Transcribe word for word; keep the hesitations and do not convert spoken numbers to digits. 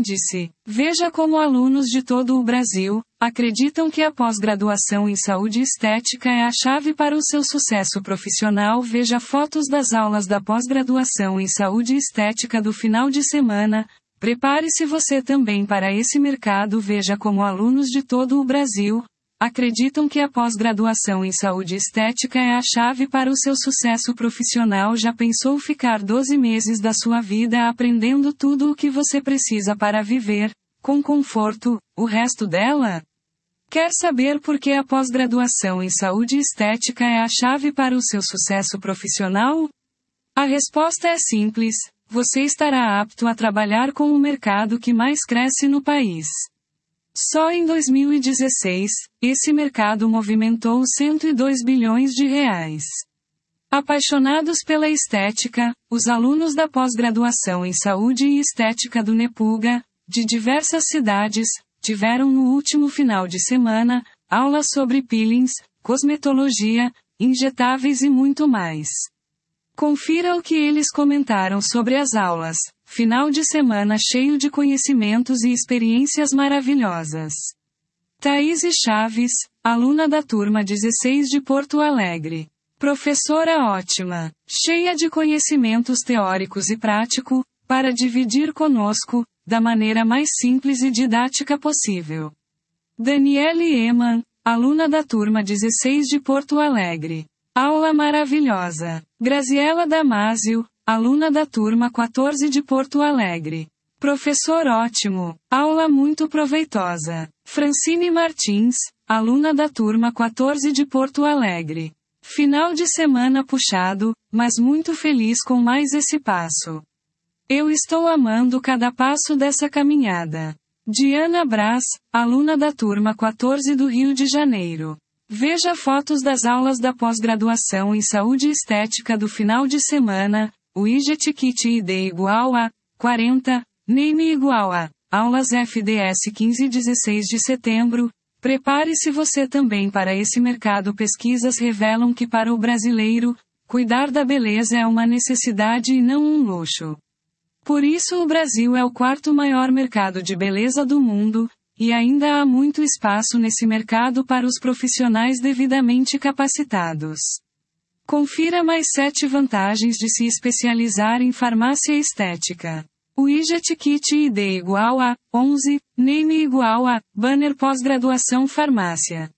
índice. Veja como alunos de todo o Brasil acreditam que a pós-graduação em saúde e estética é a chave para o seu sucesso profissional. Veja fotos das aulas da pós-graduação em saúde e estética do final de semana. Prepare-se você também para esse mercado. Veja como alunos de todo o Brasil acreditam que a pós-graduação em saúde e estética é a chave para o seu sucesso profissional. Já pensou ficar doze meses da sua vida aprendendo tudo o que você precisa para viver, com conforto, o resto dela? Quer saber por que a pós-graduação em saúde e estética é a chave para o seu sucesso profissional? A resposta é simples: você estará apto a trabalhar com o mercado que mais cresce no país. Só em dois mil e dezesseis, esse mercado movimentou cento e dois bilhões de reais. Apaixonados pela estética, os alunos da pós-graduação em saúde e estética do NEPUGA, de diversas cidades, tiveram no último final de semana aulas sobre peelings, cosmetologia, injetáveis e muito mais. Confira o que eles comentaram sobre as aulas. Final de semana cheio de conhecimentos e experiências maravilhosas. Thaís Chaves, aluna da turma dezesseis de Porto Alegre. Professora ótima, cheia de conhecimentos teóricos e prático, para dividir conosco, da maneira mais simples e didática possível. Daniele Eman, aluna da turma dezesseis de Porto Alegre. Aula maravilhosa. Graziela Damasio, aluna da turma quatorze de Porto Alegre. Professor ótimo. Aula muito proveitosa. Francine Martins, aluna da turma quatorze de Porto Alegre. Final de semana puxado, mas muito feliz com mais esse passo. Eu estou amando cada passo dessa caminhada. Diana Brás, aluna da turma quatorze do Rio de Janeiro. Veja fotos das aulas da pós-graduação em saúde e estética do final de semana. O I G E T Kit I D igual a quarenta, Name igual a aulas F D S quinze e dezesseis de setembro. Prepare-se você também para esse mercado. Pesquisas revelam que para o brasileiro, cuidar da beleza é uma necessidade e não um luxo. Por isso o Brasil é o quarto maior mercado de beleza do mundo, e ainda há muito espaço nesse mercado para os profissionais devidamente capacitados. Confira mais sete vantagens de se especializar em farmácia estética. O I G E T Kit I D igual a onze, Name igual a banner pós-graduação farmácia.